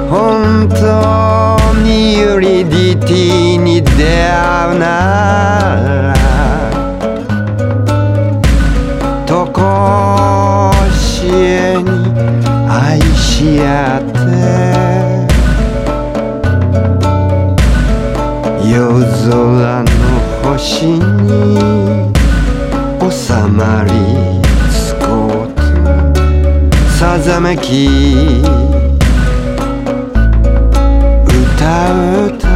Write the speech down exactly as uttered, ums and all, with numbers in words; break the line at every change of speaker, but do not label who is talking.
本当にユリディティに出会うならとこしえに愛し合って夜空の星に収まりつこうとさざめき歌う